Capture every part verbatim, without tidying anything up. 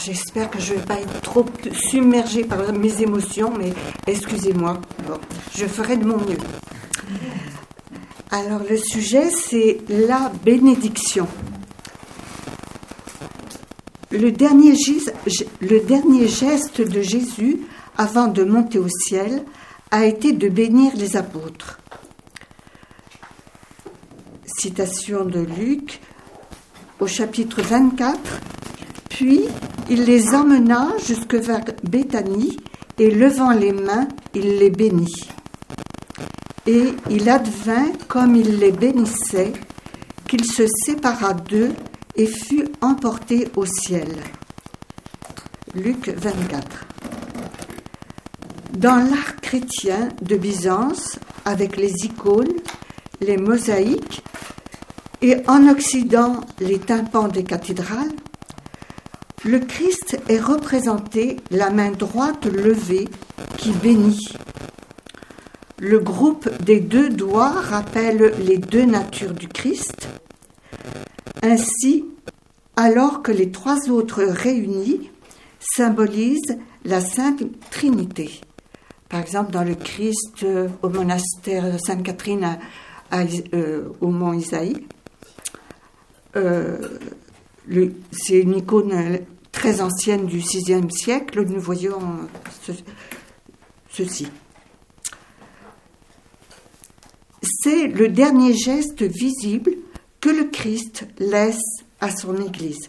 j'espère que je ne vais pas être trop submergée par mes émotions, mais excusez-moi, bon, je ferai de mon mieux. Alors, le sujet, c'est la bénédiction. Le dernier, le dernier geste de Jésus, avant de monter au ciel, a été de bénir les apôtres. Citation de Luc, au chapitre vingt-quatre. Puis, il les emmena jusque vers Béthanie, et levant les mains, il les bénit. Et il advint, comme il les bénissait, qu'il se sépara d'eux et fut emporté au ciel. Luc vingt-quatre. Dans l'art chrétien de Byzance, avec les icônes, les mosaïques, et en Occident, les tympans des cathédrales, le Christ est représenté la main droite levée qui bénit. Le groupe des deux doigts rappelle les deux natures du Christ. Ainsi, alors que les trois autres réunis symbolisent la Sainte Trinité. Par exemple, dans le Christ euh, au monastère Sainte-Catherine à, à, euh, au mont Isaïe, euh, le, c'est une icône très ancienne du sixième siècle, nous voyons ce, ceci. C'est le dernier geste visible que le Christ laisse à son Église.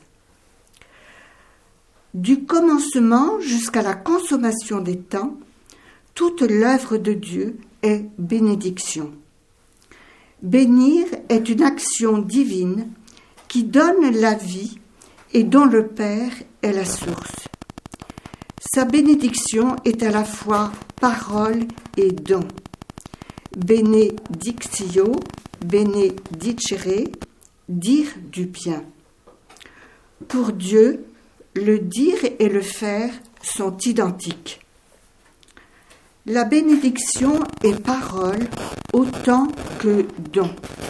Du commencement jusqu'à la consommation des temps, toute l'œuvre de Dieu est bénédiction. Bénir est une action divine qui donne la vie et dont le Père est la source. Sa bénédiction est à la fois parole et don. Benedictio, benedicere, dire du bien. Pour Dieu, le dire et le faire sont identiques. La bénédiction est parole autant que don.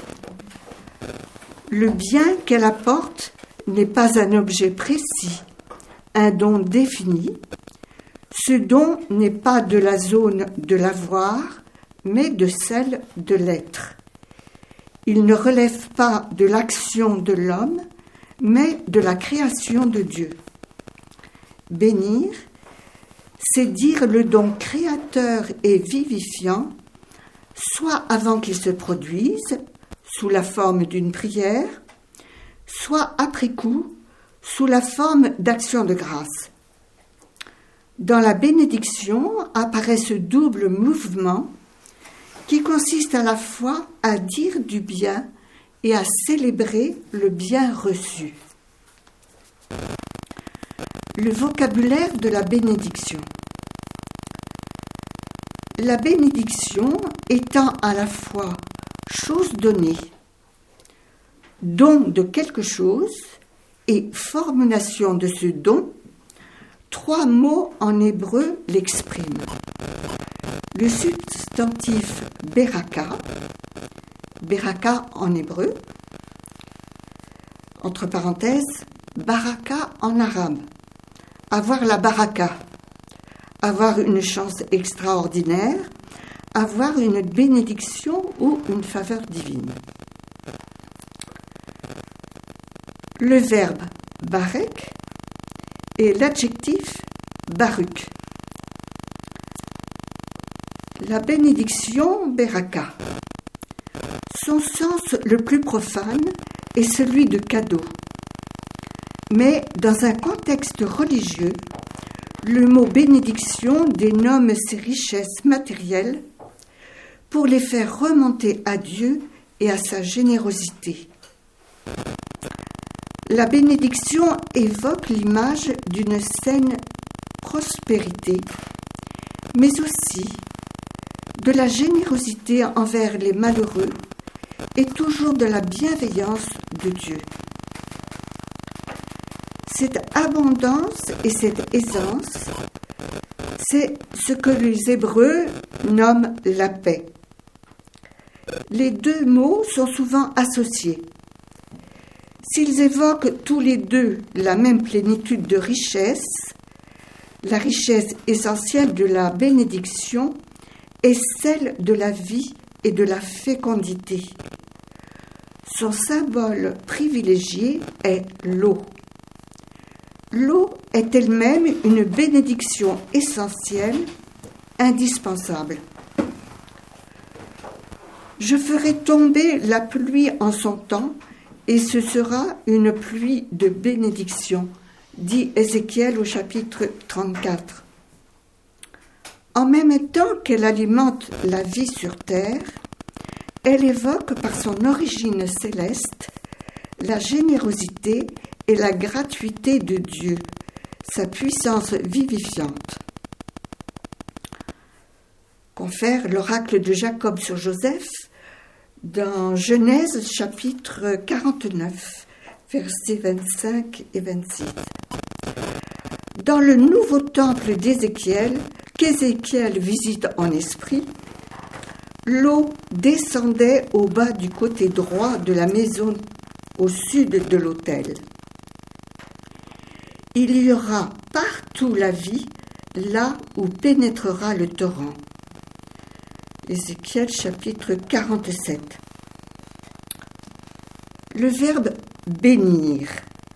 Le bien qu'elle apporte n'est pas un objet précis, un don défini. Ce don n'est pas de la zone de l'avoir, mais de celle de l'être. Il ne relève pas de l'action de l'homme, mais de la création de Dieu. Bénir, c'est dire le don créateur et vivifiant, soit avant qu'il se produise, sous la forme d'une prière, soit après coup, sous la forme d'action de grâce. Dans la bénédiction apparaît ce double mouvement qui consiste à la fois à dire du bien et à célébrer le bien reçu. Le vocabulaire de la bénédiction. La bénédiction étant à la fois chose donnée, don de quelque chose et formulation de ce don, trois mots en hébreu l'expriment. Le substantif beraka, beraka en hébreu, entre parenthèses, baraka en arabe, avoir la baraka, avoir une chance extraordinaire, avoir une bénédiction ou une faveur divine. Le verbe barek et l'adjectif baruk. La bénédiction beraka. Son sens le plus profane est celui de cadeau. Mais dans un contexte religieux, le mot bénédiction dénomme ces richesses matérielles pour les faire remonter à Dieu et à sa générosité. La bénédiction évoque l'image d'une saine prospérité, mais aussi de la générosité envers les malheureux et toujours de la bienveillance de Dieu. Cette abondance et cette aisance, c'est ce que les Hébreux nomment la paix. Les deux mots sont souvent associés. S'ils évoquent tous les deux la même plénitude de richesse, la richesse essentielle de la bénédiction est celle de la vie et de la fécondité. Son symbole privilégié est l'eau. L'eau est elle-même une bénédiction essentielle, indispensable. Je ferai tomber la pluie en son temps, et ce sera une pluie de bénédiction, dit Ézéchiel au chapitre trente-quatre. En même temps qu'elle alimente la vie sur terre, elle évoque par son origine céleste la générosité et la gratuité de Dieu, sa puissance vivifiante. Confère l'oracle de Jacob sur Joseph dans Genèse chapitre quarante-neuf, versets vingt-cinq et vingt-six. Dans le nouveau temple d'Ézéchiel, qu'Ézéchiel visite en esprit, l'eau descendait au bas du côté droit de la maison au sud de l'autel. Il y aura partout la vie, là où pénétrera le torrent. Ézéchiel chapitre quarante-sept. Le verbe bénir.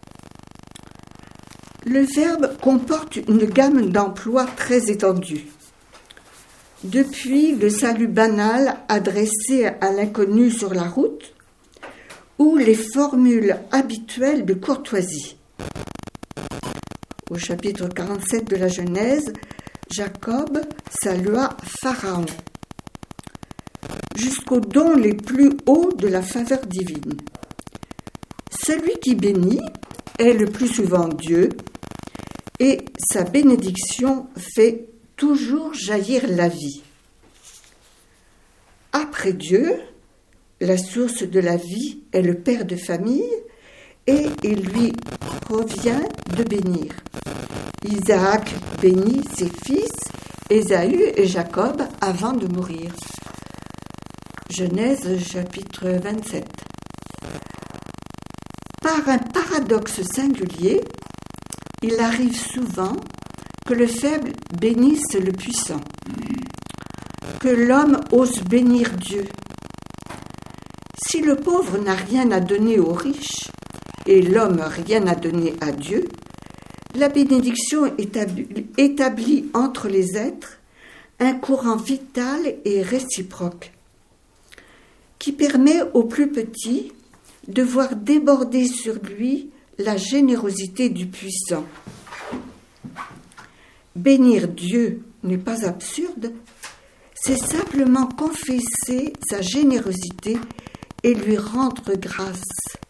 Le verbe comporte une gamme d'emplois très étendue. Depuis le salut banal adressé à l'inconnu sur la route, ou les formules habituelles de courtoisie. Au chapitre quarante-sept de la Genèse, Jacob salua Pharaon, jusqu'aux dons les plus hauts de la faveur divine. Celui qui bénit est le plus souvent Dieu, et sa bénédiction fait toujours jaillir la vie. Après Dieu, la source de la vie est le père de famille, et il lui revient de bénir. Isaac bénit ses fils, Ésaü et Jacob, avant de mourir. Genèse chapitre vingt-sept. Par un paradoxe singulier, il arrive souvent que le faible bénisse le puissant, que l'homme ose bénir Dieu. Si le pauvre n'a rien à donner aux riches et l'homme rien à donner à Dieu, la bénédiction établit, établit entre les êtres un courant vital et réciproque qui permet au plus petit de voir déborder sur lui la générosité du puissant. Bénir Dieu n'est pas absurde, c'est simplement confesser sa générosité et lui rendre grâce.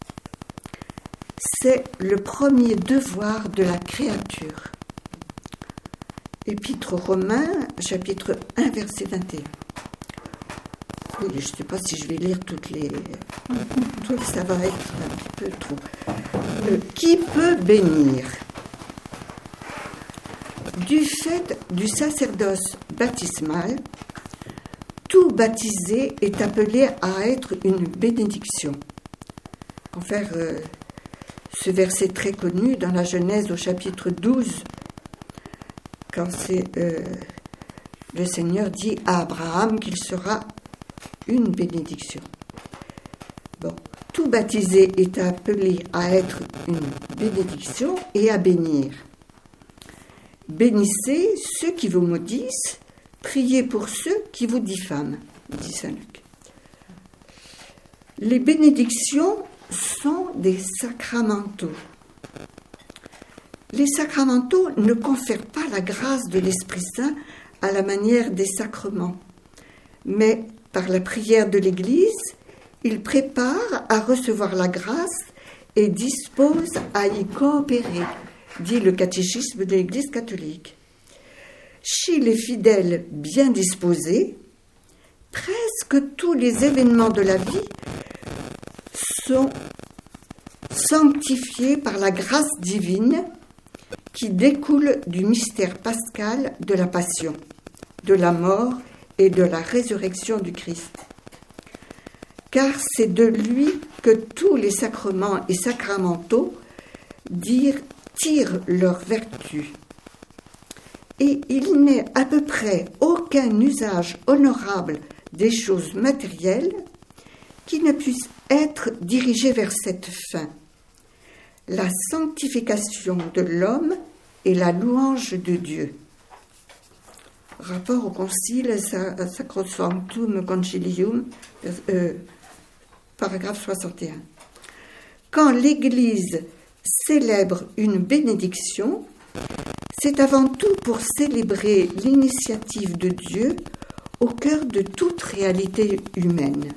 C'est le premier devoir de la créature. Épître aux Romains, chapitre un, verset vingt et un. Oui, je ne sais pas si je vais lire toutes les... Tout, ça va être un petit peu trop. Euh, qui peut bénir ? Du fait du sacerdoce baptismal, tout baptisé est appelé à être une bénédiction. Confère euh, ce verset très connu dans la Genèse au chapitre douze, quand c'est, euh, le Seigneur dit à Abraham qu'il sera une bénédiction. Bon, tout baptisé est appelé à être une bénédiction et à bénir. Bénissez ceux qui vous maudissent, priez pour ceux qui vous diffament, dit saint Luc. Les bénédictions sont des sacramentaux. Les sacramentaux ne confèrent pas la grâce de l'Esprit Saint à la manière des sacrements, mais par la prière de l'Église, ils préparent à recevoir la grâce et disposent à y coopérer, dit le catéchisme de l'Église catholique. Chez les fidèles bien disposés, presque tous les événements de la vie sont sanctifiés par la grâce divine qui découle du mystère pascal de la passion, de la mort et de la résurrection du Christ. Car c'est de lui que tous les sacrements et sacramentaux dire, tirent leur vertu. Et il n'est à peu près aucun usage honorable des choses matérielles qui ne puisse être dirigé vers cette fin, la sanctification de l'homme et la louange de Dieu. Rapport au Concile Sacrosanctum Concilium, euh, paragraphe soixante et un. Quand l'Église célèbre une bénédiction, c'est avant tout pour célébrer l'initiative de Dieu au cœur de toute réalité humaine.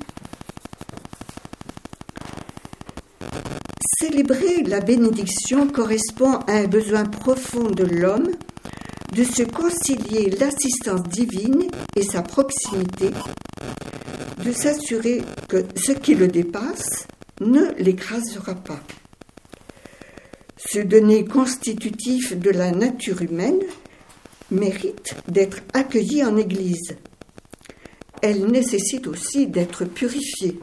Célébrer la bénédiction correspond à un besoin profond de l'homme de se concilier l'assistance divine et sa proximité, de s'assurer que ce qui le dépasse ne l'écrasera pas. Ce donné constitutif de la nature humaine mérite d'être accueilli en Église. Elle nécessite aussi d'être purifiée.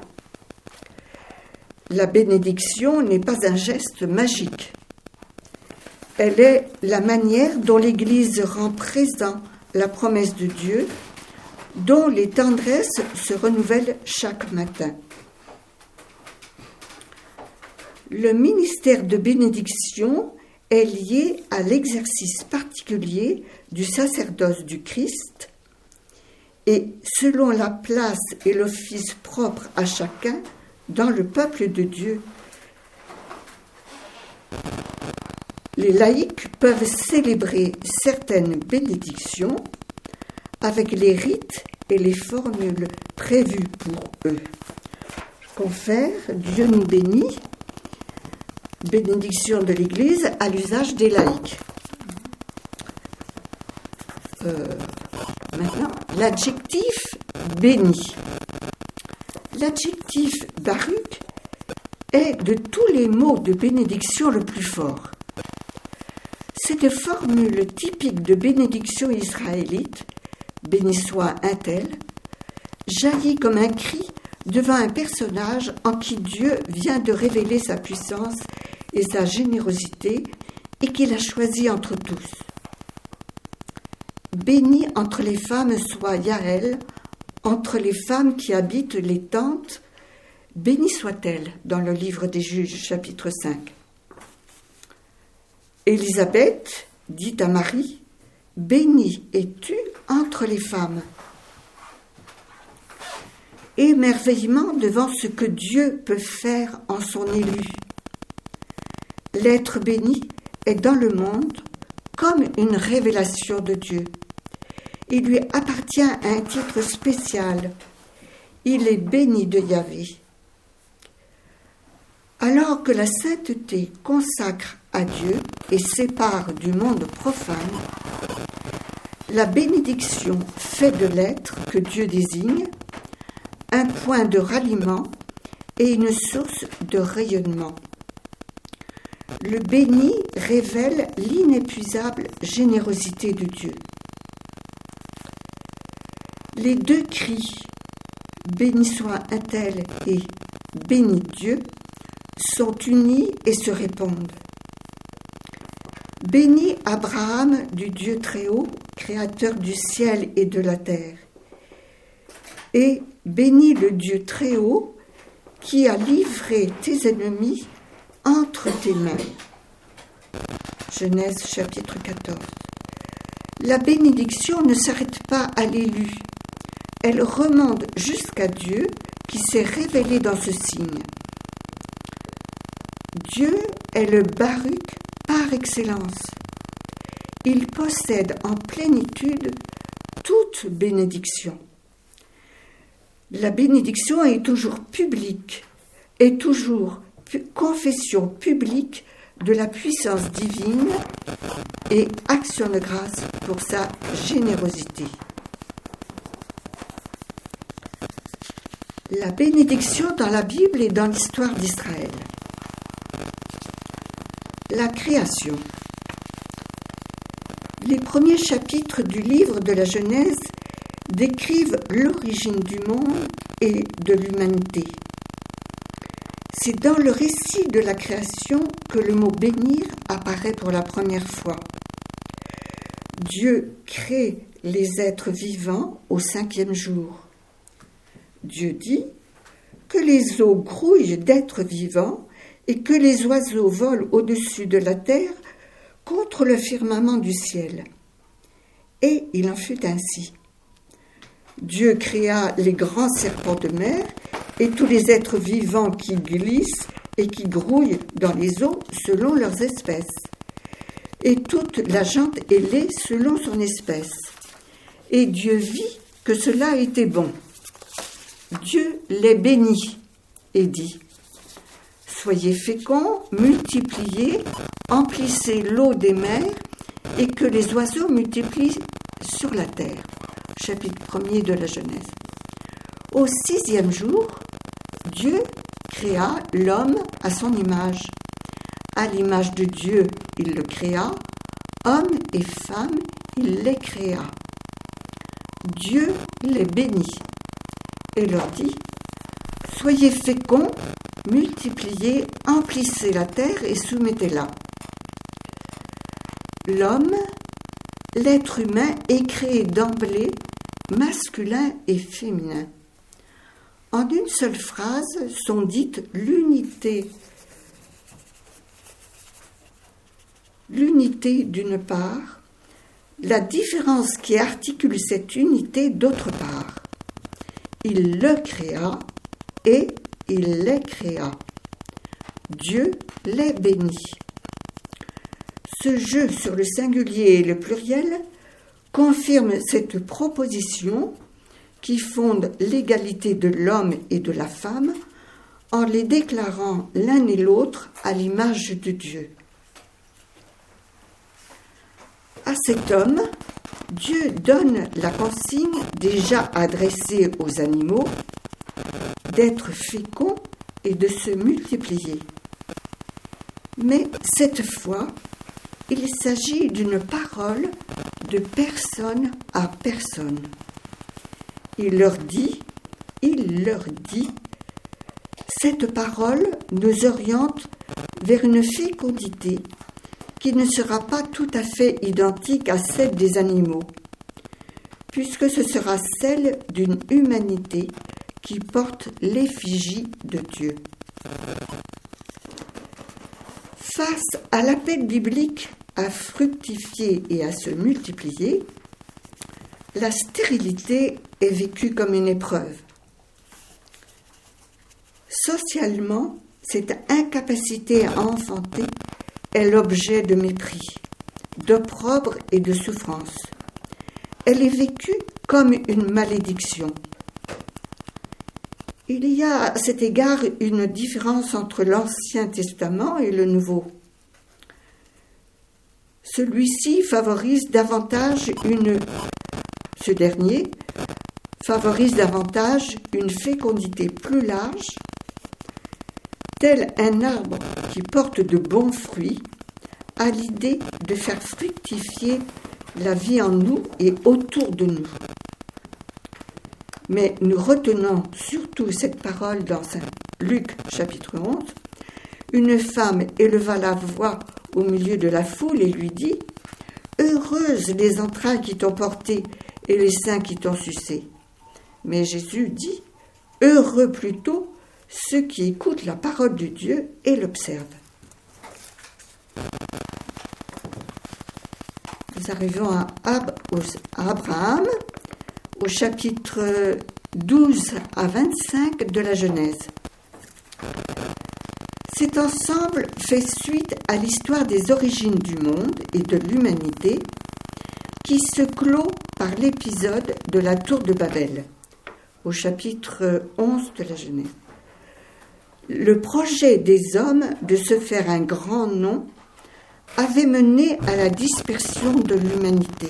La bénédiction n'est pas un geste magique. Elle est la manière dont l'Église rend présent la promesse de Dieu, dont les tendresses se renouvellent chaque matin. Le ministère de bénédiction est lié à l'exercice particulier du sacerdoce du Christ et selon la place et l'office propre à chacun dans le peuple de Dieu. Les laïcs peuvent célébrer certaines bénédictions avec les rites et les formules prévues pour eux. Je confère, Dieu nous bénit, bénédiction de l'Église à l'usage des laïcs. Euh, maintenant, l'adjectif béni. L'adjectif baruch est de tous les mots de bénédiction le plus fort. Cette formule typique de bénédiction israélite, béni soit un tel, jaillit comme un cri devant un personnage en qui Dieu vient de révéler sa puissance et sa générosité et qu'il a choisi entre tous. Béni entre les femmes soit Yaël, entre les femmes qui habitent les tentes, bénie soit-elle, dans le livre des Juges, chapitre cinq. Élisabeth dit à Marie, bénie es-tu entre les femmes. Émerveillement devant ce que Dieu peut faire en son élu. L'être béni est dans le monde comme une révélation de Dieu. Il lui appartient un titre spécial. Il est béni de Yahvé. Alors que la sainteté consacre à Dieu et sépare du monde profane, la bénédiction fait de l'être que Dieu désigne un point de ralliement et une source de rayonnement. Le béni révèle l'inépuisable générosité de Dieu. Les deux cris « Béni soit un tel » et « Béni Dieu » sont unis et se répondent. Béni Abraham du Dieu Très-Haut, créateur du ciel et de la terre, et béni le Dieu Très-Haut qui a livré tes ennemis entre tes mains. Genèse chapitre quatorze. La bénédiction ne s'arrête pas à l'élu. Elle remonte jusqu'à Dieu qui s'est révélé dans ce signe. Dieu est le baruch par excellence. Il possède en plénitude toute bénédiction. La bénédiction est toujours publique, est toujours pu- confession publique de la puissance divine et action de grâce pour sa générosité. La bénédiction dans la Bible et dans l'histoire d'Israël. La création. Les premiers chapitres du livre de la Genèse décrivent l'origine du monde et de l'humanité. C'est dans le récit de la création que le mot « bénir » apparaît pour la première fois. Dieu crée les êtres vivants au cinquième jour. Dieu dit que les eaux grouillent d'êtres vivants et que les oiseaux volent au-dessus de la terre contre le firmament du ciel. Et il en fut ainsi. Dieu créa les grands serpents de mer et tous les êtres vivants qui glissent et qui grouillent dans les eaux selon leurs espèces, et toute la jante ailée selon son espèce. Et Dieu vit que cela était bon. Dieu les bénit et dit : soyez féconds, multipliez, emplissez l'eau des mers, et que les oiseaux multiplient sur la terre. Chapitre premier de la Genèse. Au sixième jour, Dieu créa l'homme à son image. À l'image de Dieu, il le créa, hommes et femmes, il les créa. Dieu les bénit et leur dit : soyez féconds, multipliez, emplissez la terre et soumettez-la. L'homme, l'être humain, est créé d'emblée masculin et féminin. En une seule phrase sont dites l'unité, l'unité d'une part, la différence qui articule cette unité d'autre part. Il le créa et il les créa. Dieu les bénit. Ce jeu sur le singulier et le pluriel confirme cette proposition qui fonde l'égalité de l'homme et de la femme en les déclarant l'un et l'autre à l'image de Dieu. À cet homme, Dieu donne la consigne déjà adressée aux animaux d'être féconds et de se multiplier. Mais cette fois, il s'agit d'une parole de personne à personne. Il leur dit, il leur dit, cette parole nous oriente vers une fécondité qui ne sera pas tout à fait identique à celle des animaux, puisque ce sera celle d'une humanité qui porte l'effigie de Dieu. Face à l'appel biblique à fructifier et à se multiplier, la stérilité est vécue comme une épreuve. Socialement, cette incapacité à enfanter est l'objet de mépris, d'opprobre et de souffrance. Elle est vécue comme une malédiction. Il y a à cet égard une différence entre l'Ancien Testament et le Nouveau. Celui-ci favorise davantage une, ce dernier favorise davantage une fécondité plus large, tel un arbre qui porte de bons fruits, a l'idée de faire fructifier la vie en nous et autour de nous. Mais nous retenons surtout cette parole dans Saint Luc chapitre onze. Une femme éleva la voix au milieu de la foule et lui dit : heureuses les entrailles qui t'ont porté et les seins qui t'ont sucé. Mais Jésus dit : heureux plutôt ceux qui écoutent la parole de Dieu et l'observent. Nous arrivons à, Ab- à Abraham, au chapitre douze à vingt-cinq de la Genèse. Cet ensemble fait suite à l'histoire des origines du monde et de l'humanité qui se clôt par l'épisode de la tour de Babel, au chapitre onze de la Genèse. Le projet des hommes de se faire un grand nom avait mené à la dispersion de l'humanité.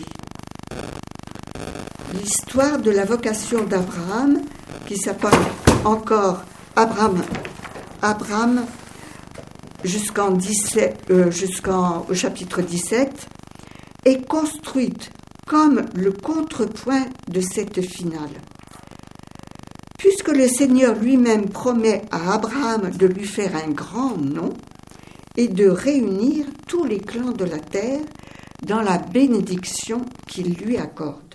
L'histoire de la vocation d'Abraham, qui s'appelle encore Abraham, Abraham jusqu'en dix-sept, euh, jusqu'en au chapitre dix-sept, est construite comme le contrepoint de cette finale. Puisque le Seigneur lui-même promet à Abraham de lui faire un grand nom et de réunir tous les clans de la terre dans la bénédiction qu'il lui accorde.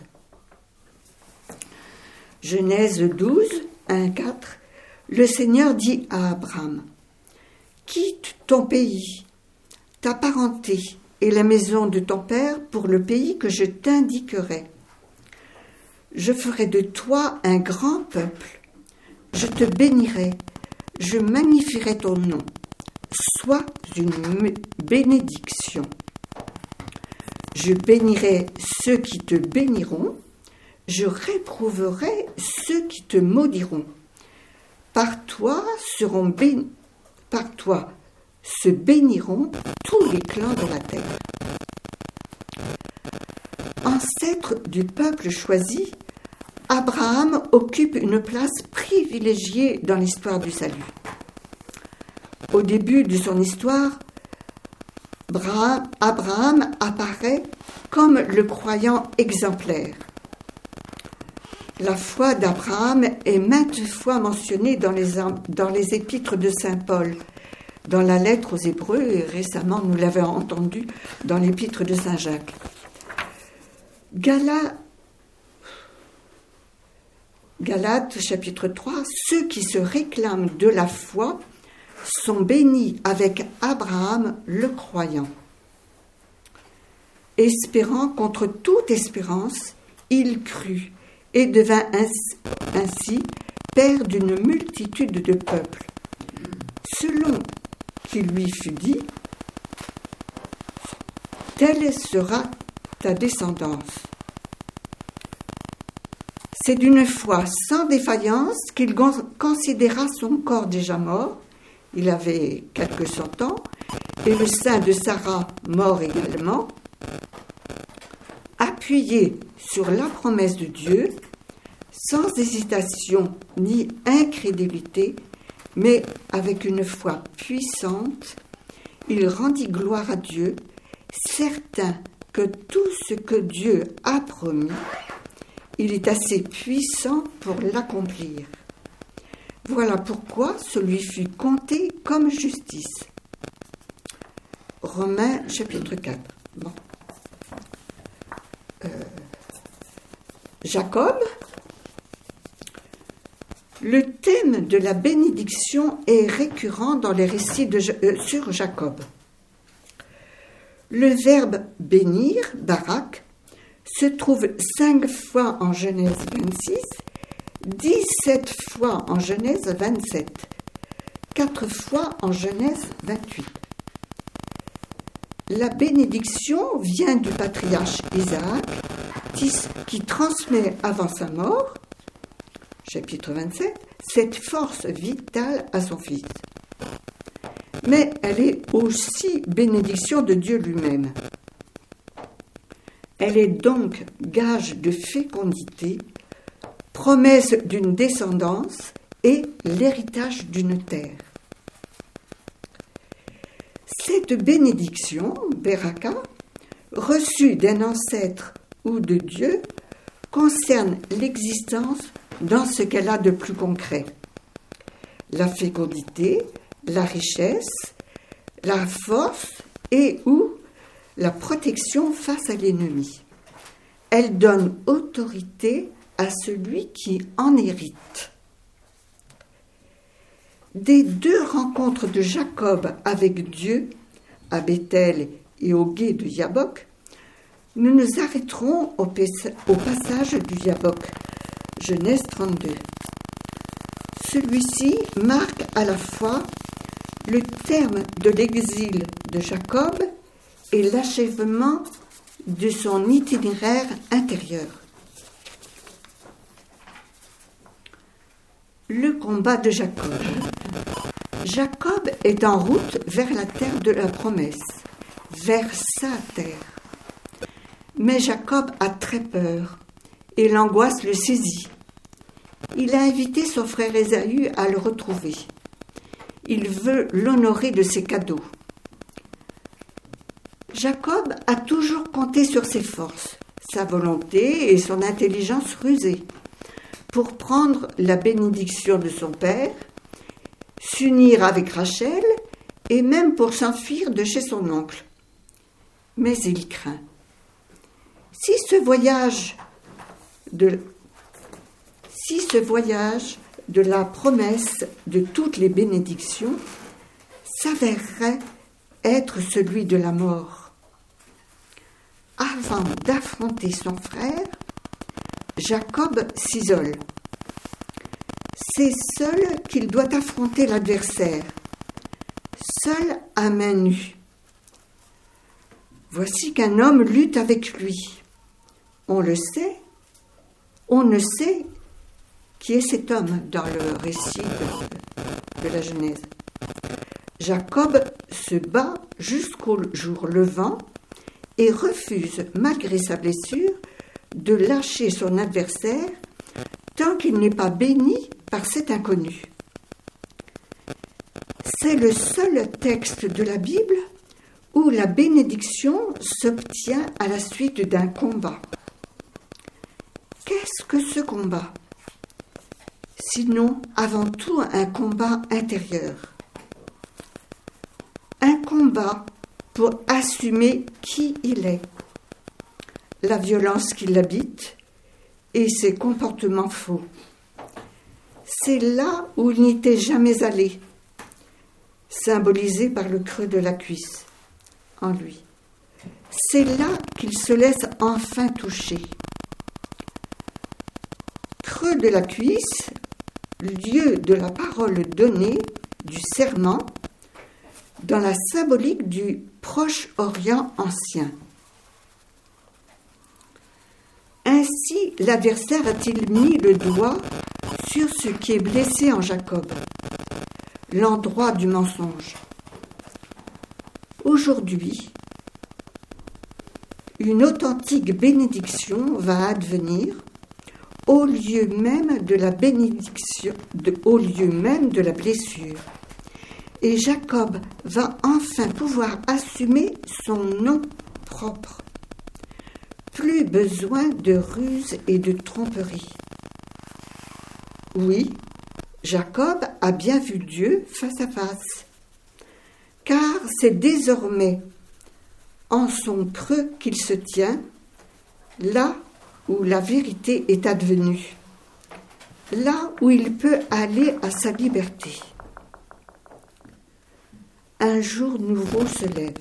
Genèse douze, un, quatre, le Seigneur dit à Abraham, « Quitte ton pays, ta parenté et la maison de ton père pour le pays que je t'indiquerai. Je ferai de toi un grand peuple. Je te bénirai, je magnifierai ton nom. Sois une bénédiction. Je bénirai ceux qui te béniront, je réprouverai ceux qui te maudiront. Par toi seront bénis, par toi se béniront tous les clans de la terre. » Ancêtre du peuple choisi, Abraham occupe une place privilégiée dans l'histoire du salut. Au début de son histoire, Abraham apparaît comme le croyant exemplaire. La foi d'Abraham est maintes fois mentionnée dans les, dans les épîtres de saint Paul, dans la lettre aux Hébreux, et récemment nous l'avons entendu dans l'épître de saint Jacques. Gala, Galates chapitre trois, ceux qui se réclament de la foi sont bénis avec Abraham le croyant. Espérant contre toute espérance, il crut et devint ainsi père d'une multitude de peuples. Selon qu'il lui fut dit, telle sera ta descendance. C'est d'une foi sans défaillance qu'il considéra son corps déjà mort, il avait quelques cent ans, et le sein de Sarah mort également, appuyé sur la promesse de Dieu, sans hésitation ni incrédulité, mais avec une foi puissante, il rendit gloire à Dieu, certain que tout ce que Dieu a promis, il est assez puissant pour l'accomplir. Voilà pourquoi ce lui fut compté comme justice. Romains chapitre quatre. Bon. Euh, Jacob. Le thème de la bénédiction est récurrent dans les récits de, euh, sur Jacob. Le verbe bénir, barak, se trouve cinq fois en Genèse vingt-six, dix-sept fois en Genèse vingt-sept, quatre fois en Genèse vingt-huit. La bénédiction vient du patriarche Isaac, qui transmet avant sa mort, chapitre vingt-sept, cette force vitale à son fils. Mais elle est aussi bénédiction de Dieu lui-même. Elle est donc gage de fécondité, promesse d'une descendance et l'héritage d'une terre. Cette bénédiction, Beraka, reçue d'un ancêtre ou de Dieu, concerne l'existence dans ce qu'elle a de plus concret. La fécondité, la richesse, la force et ou la protection face à l'ennemi. Elle donne autorité à celui qui en hérite. Des deux rencontres de Jacob avec Dieu, à Bethel et au gué de Yabok, nous nous arrêterons au, au passage du Yabok, Genèse trente-deux. Celui-ci marque à la fois le terme de l'exil de Jacob et l'achèvement de son itinéraire intérieur. Le combat de Jacob. Jacob est en route vers la terre de la promesse, vers sa terre. Mais Jacob a très peur et l'angoisse le saisit. Il a invité son frère Ésaü à le retrouver. Il veut l'honorer de ses cadeaux. Jacob a toujours compté sur ses forces, sa volonté et son intelligence rusée pour prendre la bénédiction de son père, s'unir avec Rachel et même pour s'enfuir de chez son oncle. Mais il craint. Si ce voyage de, si ce voyage de la promesse de toutes les bénédictions s'avérerait être celui de la mort, avant d'affronter son frère, Jacob s'isole. C'est seul qu'il doit affronter l'adversaire, seul à main nue. Voici qu'un homme lutte avec lui. On le sait, on ne sait qui est cet homme dans le récit de, de la Genèse. Jacob se bat jusqu'au jour levant et refuse, malgré sa blessure, de lâcher son adversaire tant qu'il n'est pas béni par cet inconnu. C'est le seul texte de la Bible où la bénédiction s'obtient à la suite d'un combat. Qu'est-ce que ce combat? Sinon, avant tout, un combat intérieur. Un combat pour assumer qui il est, la violence qui l'habite et ses comportements faux. C'est là où il n'était jamais allé, symbolisé par le creux de la cuisse en lui. C'est là qu'il se laisse enfin toucher. Creux de la cuisse, lieu de la parole donnée, du serment, dans la symbolique du Proche-Orient ancien. Ainsi, l'adversaire a-t-il mis le doigt sur ce qui est blessé en Jacob, l'endroit du mensonge. Aujourd'hui, une authentique bénédiction va advenir au lieu même de la bénédiction, de, au lieu même de la blessure. Et Jacob va enfin pouvoir assumer son nom propre. Plus besoin de ruse et de tromperie. Oui, Jacob a bien vu Dieu face à face, car c'est désormais en son creux qu'il se tient, là où la vérité est advenue, là où il peut aller à sa liberté. Un jour nouveau se lève.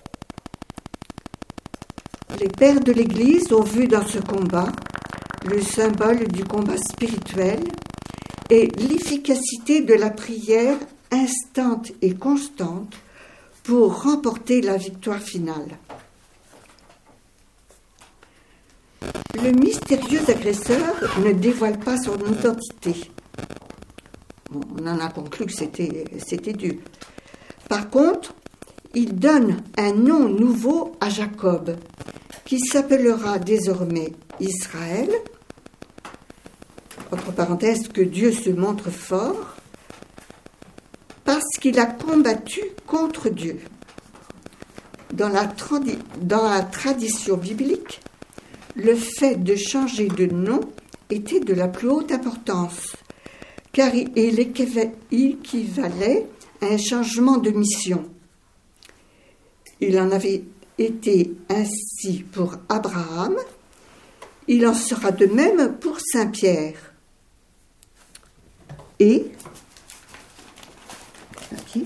Les pères de l'Église ont vu dans ce combat le symbole du combat spirituel et l'efficacité de la prière instante et constante pour remporter la victoire finale. Le mystérieux agresseur ne dévoile pas son identité. Bon, on en a conclu que c'était, c'était Dieu. Par contre, il donne un nom nouveau à Jacob, qui s'appellera désormais Israël, entre parenthèses, que Dieu se montre fort, parce qu'il a combattu contre Dieu. Dans la, tradi- dans la tradition biblique, le fait de changer de nom était de la plus haute importance, car il équivalait à un changement de mission. Il en avait été ainsi pour Abraham, il en sera de même pour Saint Pierre. Et okay.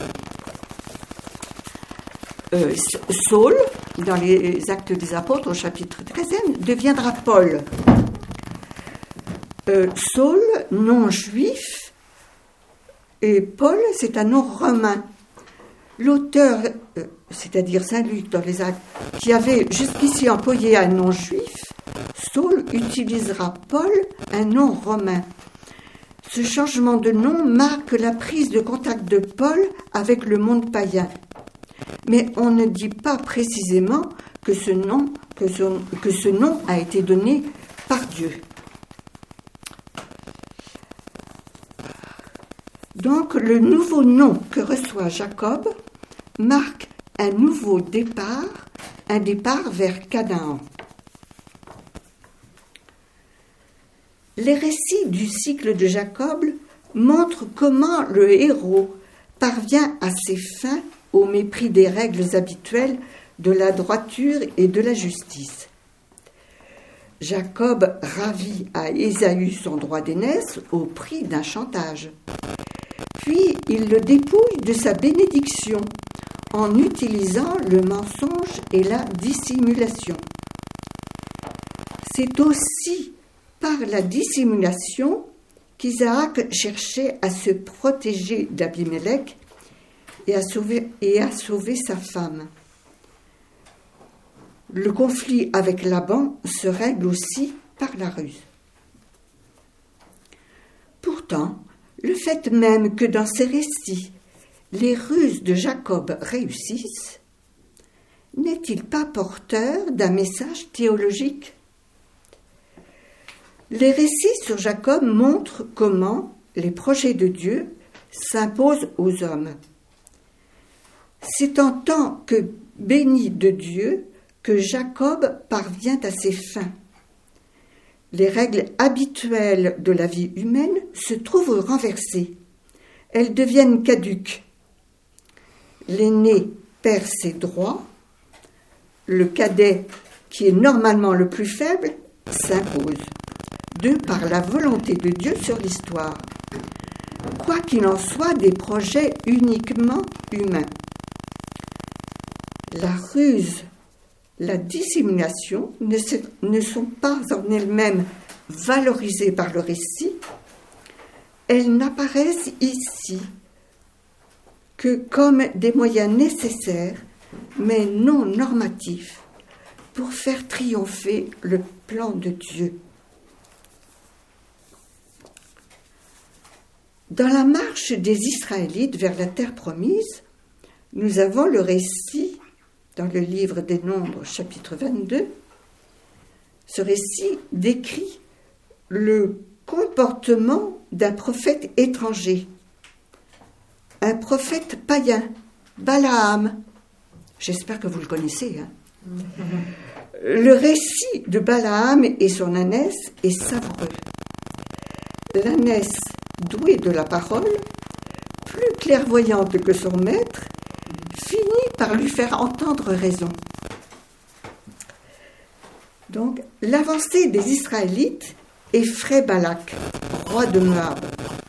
euh, Saul, dans les Actes des Apôtres, au chapitre treize, deviendra Paul. Euh, Saul, nom juif, et Paul, c'est un nom romain. L'auteur, euh, c'est-à-dire Saint Luc dans les Actes, qui avait jusqu'ici employé un nom juif, Saul utilisera Paul, un nom romain. Ce changement de nom marque la prise de contact de Paul avec le monde païen. Mais on ne dit pas précisément que ce nom, que ce, que ce nom a été donné par Dieu. Donc, le nouveau nom que reçoit Jacob marque un nouveau départ, un départ vers Canaan. Les récits du cycle de Jacob montrent comment le héros parvient à ses fins au mépris des règles habituelles de la droiture et de la justice. Jacob ravit à Ésaü son droit d'aînesse au prix d'un chantage. Puis il le dépouille de sa bénédiction en utilisant le mensonge et la dissimulation. C'est aussi par la dissimulation qu'Isaac cherchait à se protéger d'Abimélec et à sauver, et à sauver sa femme. Le conflit avec Laban se règle aussi par la ruse. Pourtant, le fait même que dans ces récits, les ruses de Jacob réussissent, n'est-il pas porteur d'un message théologique ? Les récits sur Jacob montrent comment les projets de Dieu s'imposent aux hommes. C'est en tant que béni de Dieu que Jacob parvient à ses fins. Les règles habituelles de la vie humaine se trouvent renversées. Elles deviennent caduques. L'aîné perd ses droits. Le cadet, qui est normalement le plus faible, s'impose, de par la volonté de Dieu sur l'histoire. Quoi qu'il en soit, des projets uniquement humains. La ruse, la dissimulation ne, se, ne sont pas en elles-mêmes valorisées par le récit. Elles n'apparaissent ici que comme des moyens nécessaires, mais non normatifs, pour faire triompher le plan de Dieu. Dans la marche des Israélites vers la terre promise, nous avons le récit dans le livre des Nombres, chapitre vingt-deux. Ce récit décrit le comportement d'un prophète étranger, un prophète païen, Balaam. J'espère que vous le connaissez. Hein. Le récit de Balaam et son ânesse est savoureux. L'ânesse, douée de la parole, plus clairvoyante que son maître, finit par lui faire entendre raison. Donc, l'avancée des Israélites effraie Balak, roi de Moab.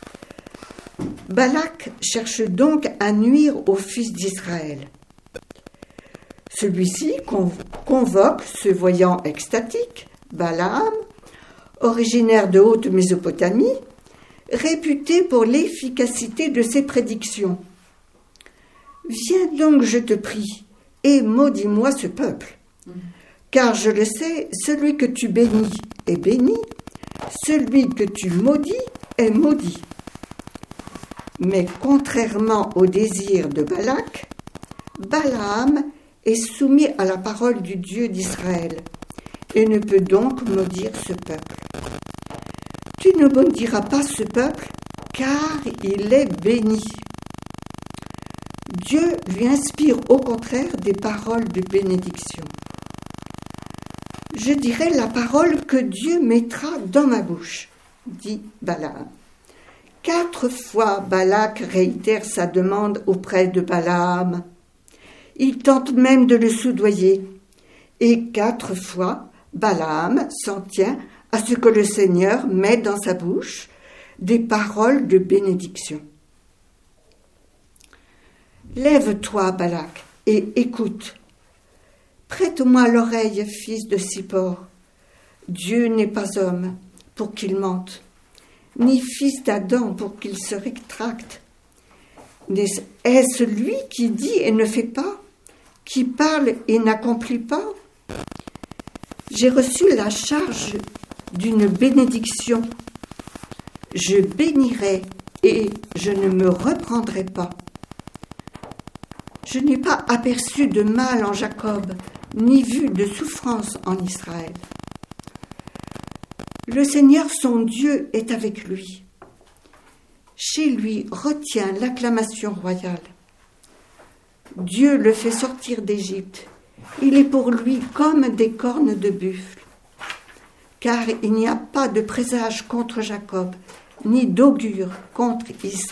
Balak cherche donc à nuire aux fils d'Israël. Celui-ci convoque, se voyant extatique, Balaam, originaire de Haute-Mésopotamie, réputé pour l'efficacité de ses prédictions. « Viens donc, je te prie, et maudis-moi ce peuple, car je le sais, celui que tu bénis est béni, celui que tu maudis est maudit. » Mais contrairement au désir de Balak, Balaam est soumis à la parole du Dieu d'Israël et ne peut donc maudire ce peuple. Tu ne maudiras pas ce peuple, car il est béni. Dieu lui inspire au contraire des paroles de bénédiction. Je dirai la parole que Dieu mettra dans ma bouche, dit Balaam. Quatre fois Balak réitère sa demande auprès de Balaam. Il tente même de le soudoyer. Et quatre fois, Balaam s'en tient à ce que le Seigneur met dans sa bouche des paroles de bénédiction. Lève-toi, Balak, et écoute. Prête-moi l'oreille, fils de Sippor. Dieu n'est pas homme pour qu'il mente, ni fils d'Adam pour qu'il se rétracte. Est-ce lui qui dit et ne fait pas, qui parle et n'accomplit pas? J'ai reçu la charge d'une bénédiction. Je bénirai et je ne me reprendrai pas. Je n'ai pas aperçu de mal en Jacob, ni vu de souffrance en Israël. Le Seigneur son Dieu est avec lui. Chez lui retient l'acclamation royale. Dieu le fait sortir d'Égypte. Il est pour lui comme des cornes de buffle. car il n'y a pas de présage contre Jacob, ni d'augure contre Israël. »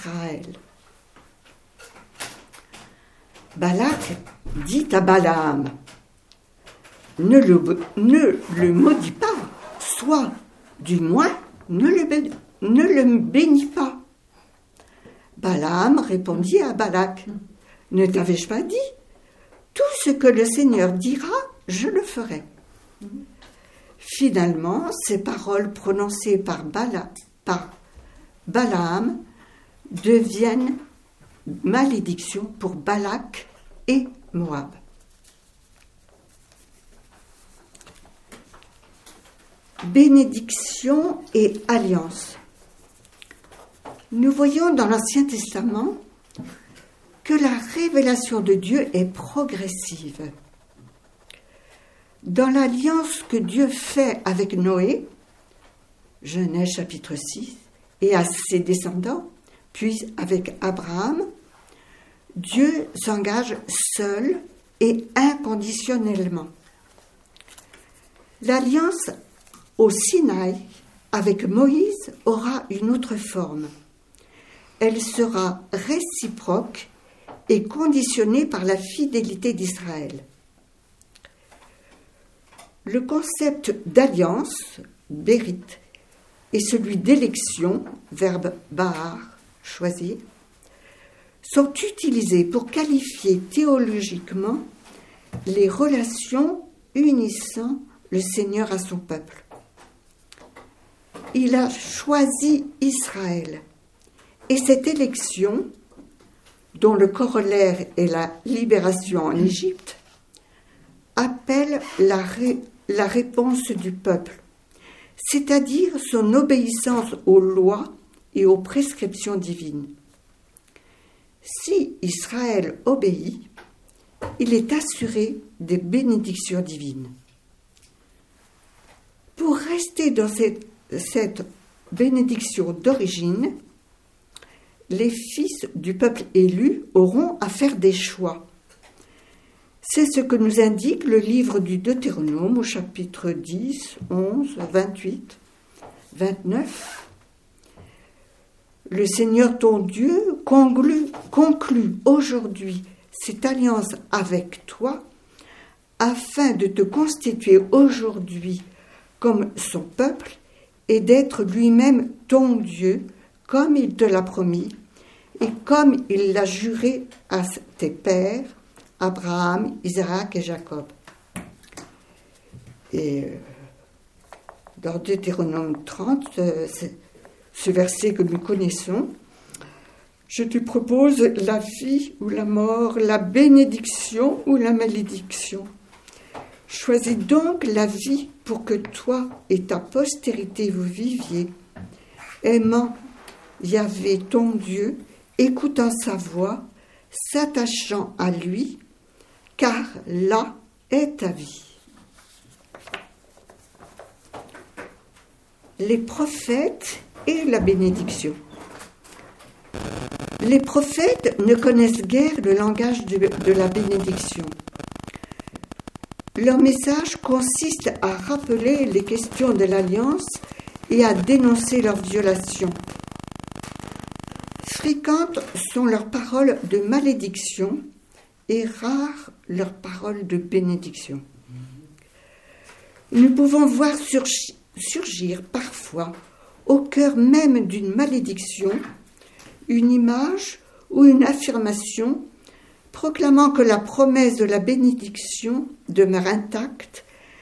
Balak dit à Balaam, « Ne le, ne le maudis pas, soit du moins ne le, bénis, ne le bénis pas. » Balaam répondit à Balak, « Ne t'avais-je pas dit? Tout ce que le Seigneur dira, je le ferai. » Finalement, ces paroles prononcées par, Bala, par Balaam deviennent malédiction pour Balak et Moab. Bénédiction et alliance. Nous voyons dans l'Ancien Testament que la révélation de Dieu est progressive. Dans l'alliance que Dieu fait avec Noé, Genèse chapitre six, et à ses descendants, puis avec Abraham, Dieu s'engage seul et inconditionnellement. L'alliance au Sinaï avec Moïse aura une autre forme. Elle sera réciproque et conditionnée par la fidélité d'Israël. Le concept d'alliance, bérite, et celui d'élection, verbe bahar, choisir, sont utilisés pour qualifier théologiquement les relations unissant le Seigneur à son peuple. Il a choisi Israël, et cette élection, dont le corollaire est la libération en Égypte, appelle la, ré, la réponse du peuple, c'est-à-dire son obéissance aux lois et aux prescriptions divines. Si Israël obéit, il est assuré des bénédictions divines. Pour rester dans cette, cette bénédiction d'origine, les fils du peuple élu auront à faire des choix. C'est ce que nous indique le livre du Deutéronome au chapitre dix, onze, vingt-huit, vingt-neuf. Le Seigneur ton Dieu conclut, conclut aujourd'hui cette alliance avec toi afin de te constituer aujourd'hui comme son peuple et d'être lui-même ton Dieu comme il te l'a promis et comme il l'a juré à tes pères, Abraham, Isaac et Jacob. Et dans Deutéronome trente, ce verset que nous connaissons, je te propose la vie ou la mort, la bénédiction ou la malédiction. Choisis donc la vie pour que toi et ta postérité vous viviez, aimant Yahvé ton Dieu, écoutant sa voix, s'attachant à lui, car là est ta vie. Les prophètes et la bénédiction. Les prophètes ne connaissent guère le langage de, de la bénédiction. Leur message consiste à rappeler les questions de l'alliance et à dénoncer leurs violations. Fréquentes sont leurs paroles de malédiction et rares leurs paroles de bénédiction. Nous pouvons voir surgir, surgir parfois au cœur même d'une malédiction, une image ou une affirmation proclamant que la promesse de la bénédiction demeure intacte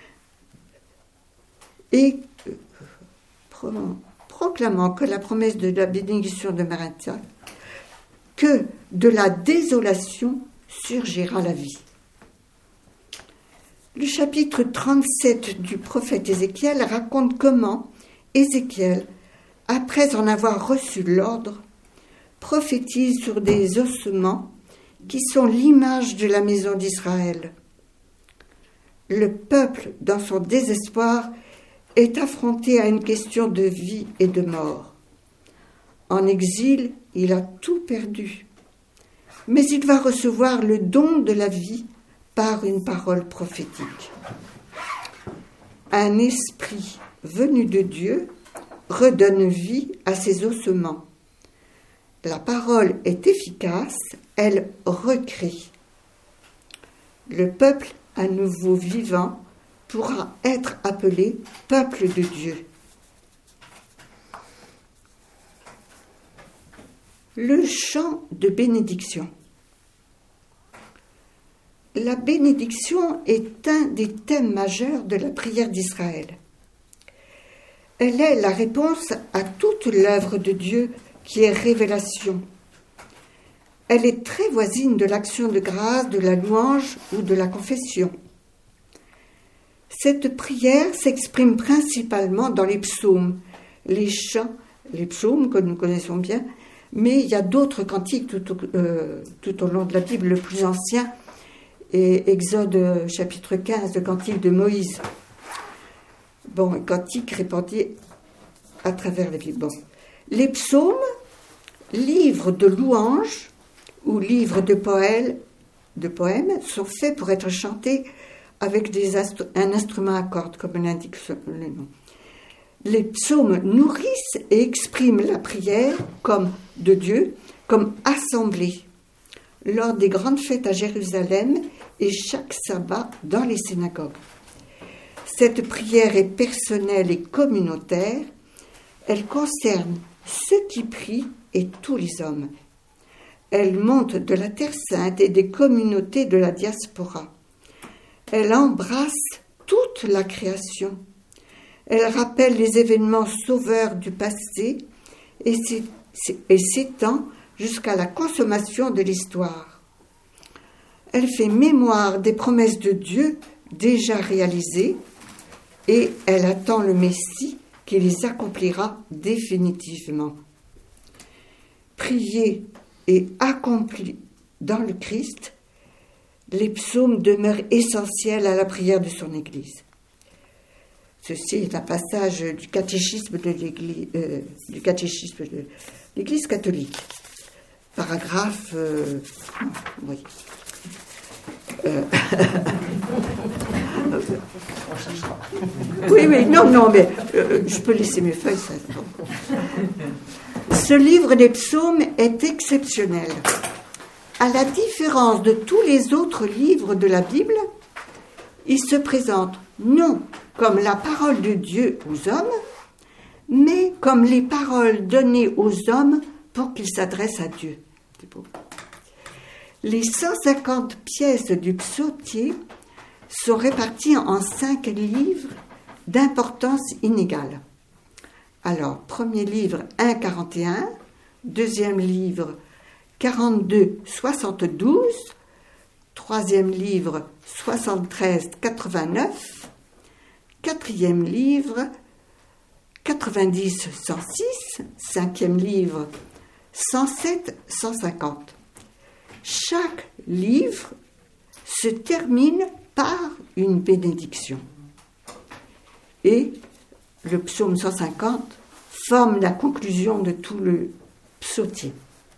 et pro, proclamant que la promesse de la bénédiction demeure intacte, que de la désolation surgira la vie. Le chapitre trente-sept du prophète Ézéchiel raconte comment Ézéchiel, après en avoir reçu l'ordre, prophétise sur des ossements qui sont l'image de la maison d'Israël. Le peuple, dans son désespoir, est affronté à une question de vie et de mort. En exil, il a tout perdu, mais il va recevoir le don de la vie par une parole prophétique. Un esprit venu de Dieu, redonne vie à ses ossements. La parole est efficace, elle recrée. Le peuple à nouveau vivant pourra être appelé peuple de Dieu. Le chant de bénédiction. La bénédiction est un des thèmes majeurs de la prière d'Israël. Elle est la réponse à toute l'œuvre de Dieu qui est révélation. Elle est très voisine de l'action de grâce, de la louange ou de la confession. Cette prière s'exprime principalement dans les psaumes, les chants, les psaumes que nous connaissons bien, mais il y a d'autres cantiques tout au, euh, tout au long de la Bible. Le plus ancien est Exode chapitre quinze, le cantique de Moïse. Bon, un cantique répandu à travers la Bible. Bon. Les psaumes, livres de louanges ou livres de poèmes, de poèmes sont faits pour être chantés avec des astro- un instrument à cordes, comme l'indique le nom. Les psaumes nourrissent et expriment la prière comme de Dieu, comme assemblée, lors des grandes fêtes à Jérusalem et chaque sabbat dans les synagogues. Cette prière est personnelle et communautaire. Elle concerne ceux qui prient et tous les hommes. Elle monte de la Terre Sainte et des communautés de la diaspora. Elle embrasse toute la création. Elle rappelle les événements sauveurs du passé et s'étend jusqu'à la consommation de l'histoire. Elle fait mémoire des promesses de Dieu déjà réalisées et elle attend le Messie qui les accomplira définitivement. Prier et accompli dans le Christ, les psaumes demeurent essentiels à la prière de son Église. Ceci est un passage du catéchisme de l'Église, euh, du catéchisme de l'Église catholique. Paragraphe, euh, oui. Euh, oui, oui, non, non, mais euh, je peux laisser mes feuilles. Ça, bon. Ce livre des psaumes est exceptionnel. À la différence de tous les autres livres de la Bible, il se présente non comme la parole de Dieu aux hommes, mais comme les paroles données aux hommes pour qu'ils s'adressent à Dieu. C'est beau. Les cent cinquante pièces du psautier sont réparties en cinq livres d'importance inégale. Alors, premier livre un quarante et un, deuxième livre quarante-deux soixante-douze, troisième livre soixante-treize quatre-vingt-neuf, quatrième livre quatre-vingt-dix cent six, cinquième livre cent sept cent cinquante. Chaque livre se termine par une bénédiction. Et le psaume cent cinquante forme la conclusion de tout le psautier.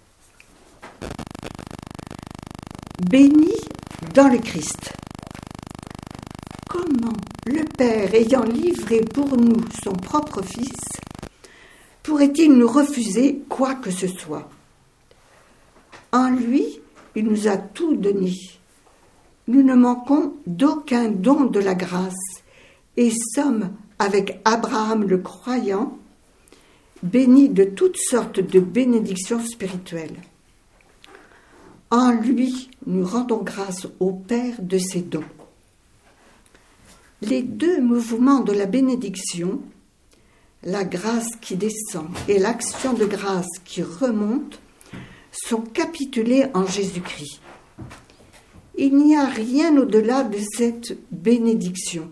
Béni dans le Christ. Comment le Père, ayant livré pour nous son propre Fils, pourrait-il nous refuser quoi que ce soit? En lui, il nous a tout donné. Nous ne manquons d'aucun don de la grâce et sommes, avec Abraham le croyant, bénis de toutes sortes de bénédictions spirituelles. En lui, nous rendons grâce au Père de ses dons. Les deux mouvements de la bénédiction, la grâce qui descend et l'action de grâce qui remonte, sont capitulés en Jésus-Christ. Il n'y a rien au-delà de cette bénédiction.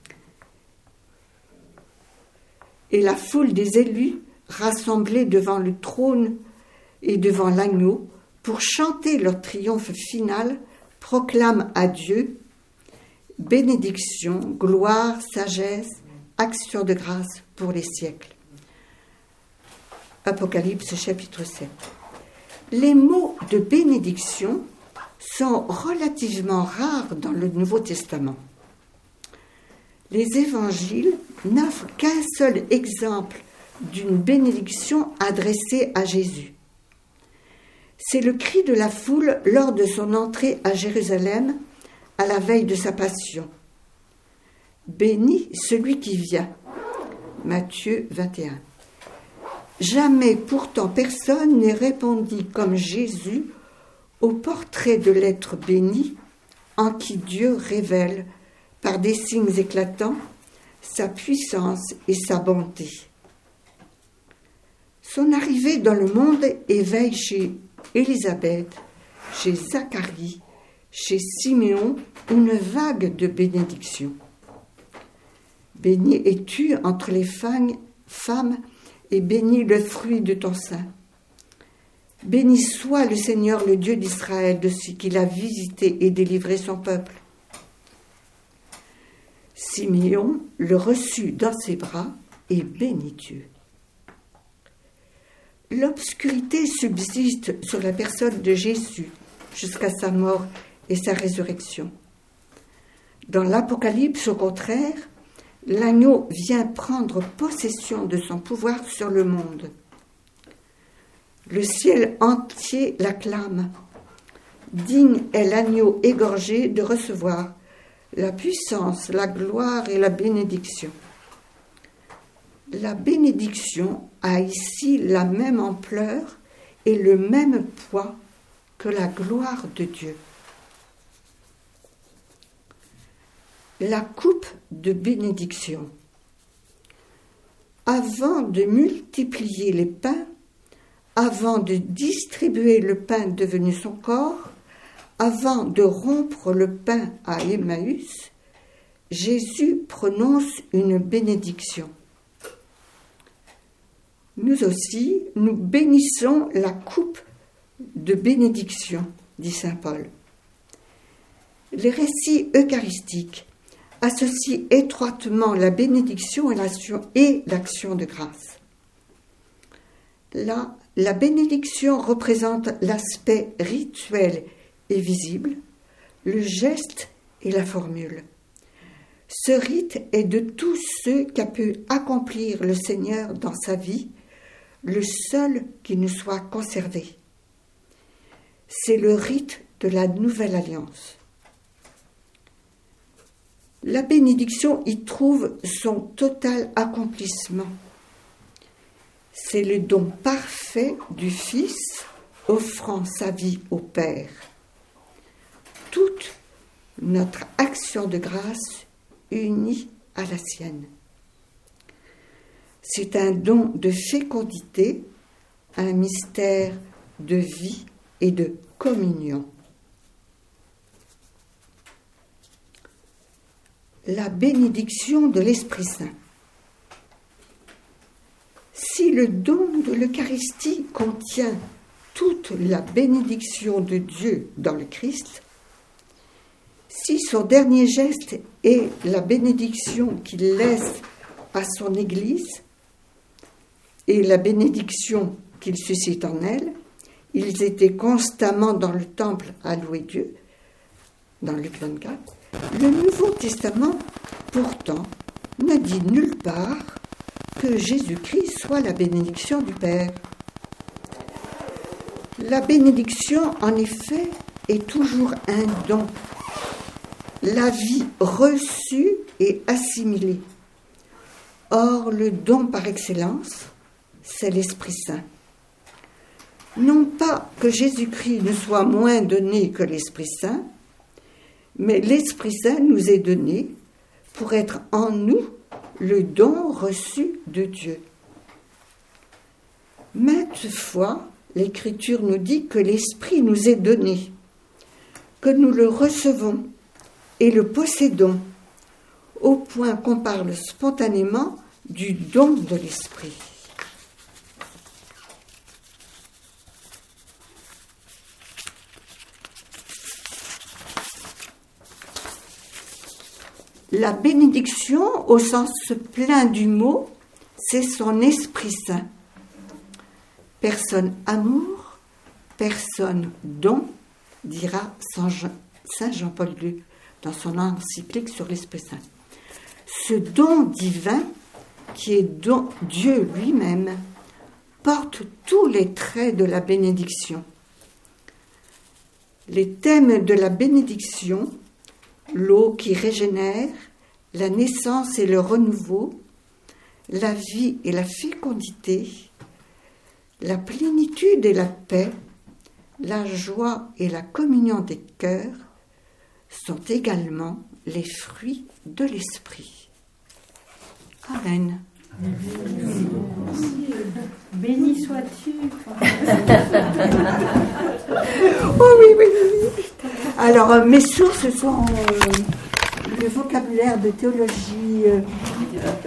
Et la foule des élus, rassemblés devant le trône et devant l'agneau, pour chanter leur triomphe final, proclame à Dieu bénédiction, gloire, sagesse, action de grâce pour les siècles. Apocalypse chapitre sept. Les mots de bénédiction sont relativement rares dans le Nouveau Testament. les évangiles n'offrent qu'un seul exemple d'une bénédiction adressée à Jésus. C'est le cri de la foule lors de son entrée à Jérusalem à la veille de sa passion. « Béni celui qui vient » Matthieu vingt et un. Jamais pourtant personne n'est répondit comme Jésus au portrait de l'être béni en qui Dieu révèle, par des signes éclatants, sa puissance et sa bonté. Son arrivée dans le monde éveille chez Élisabeth, chez Zacharie, chez Siméon, une vague de bénédiction. Béni es-tu entre les femmes, et béni le fruit de ton sein. Béni soit le Seigneur, le Dieu d'Israël, de ce qu'il a visité et délivré son peuple. Siméon le reçut dans ses bras et bénit Dieu. L'obscurité subsiste sur la personne de Jésus jusqu'à sa mort et sa résurrection. Dans l'Apocalypse, au contraire, l'agneau vient prendre possession de son pouvoir sur le monde. Le ciel entier l'acclame. Digne est l'agneau égorgé de recevoir la puissance, la gloire et la bénédiction. La bénédiction a ici la même ampleur et le même poids que la gloire de Dieu. La coupe de bénédiction. Avant de multiplier les pains, avant de distribuer le pain devenu son corps, avant de rompre le pain à Emmaüs, Jésus prononce une bénédiction. Nous aussi, nous bénissons la coupe de bénédiction, dit saint Paul. Les récits eucharistiques associent étroitement la bénédiction et l'action, et l'action de grâce. Là, la bénédiction représente l'aspect rituel et visible, le geste et la formule. Ce rite est de tous ceux qu'a pu accomplir le Seigneur dans sa vie, le seul qui nous soit conservé. C'est le rite de la nouvelle alliance. La bénédiction y trouve son total accomplissement. C'est le don parfait du Fils offrant sa vie au Père. Toute notre action de grâce unie à la sienne. C'est un don de fécondité, un mystère de vie et de communion. La bénédiction de l'Esprit Saint. Si le don de l'Eucharistie contient toute la bénédiction de Dieu dans le Christ, si son dernier geste est la bénédiction qu'il laisse à son Église et la bénédiction qu'il suscite en elle, ils étaient constamment dans le temple à louer Dieu, dans Luc vingt-quatre, le Nouveau Testament, pourtant, ne dit nulle part que Jésus-Christ soit la bénédiction du Père. La bénédiction, en effet, est toujours un don. La vie reçue et assimilée. Or, le don par excellence, c'est l'Esprit Saint. Non pas que Jésus-Christ ne soit moins donné que l'Esprit Saint, mais l'Esprit Saint nous est donné pour être en nous le don reçu de Dieu. Maintes fois, l'Écriture nous dit que l'Esprit nous est donné, que nous le recevons et le possédons, au point qu'on parle spontanément du don de l'Esprit. La bénédiction, au sens plein du mot, c'est son Esprit Saint. Personne amour, personne don, dira Saint Jean-Paul deux dans son encyclique sur l'Esprit Saint. Ce don divin, qui est don, Dieu lui-même, porte tous les traits de la bénédiction. Les thèmes de la bénédiction, l'eau qui régénère, la naissance et le renouveau, la vie et la fécondité, la plénitude et la paix, la joie et la communion des cœurs, sont également les fruits de l'esprit. Amen. Béni sois-tu. Oh oui, oui, oui. Alors, euh, mes sources sont euh, le vocabulaire de théologie. Euh,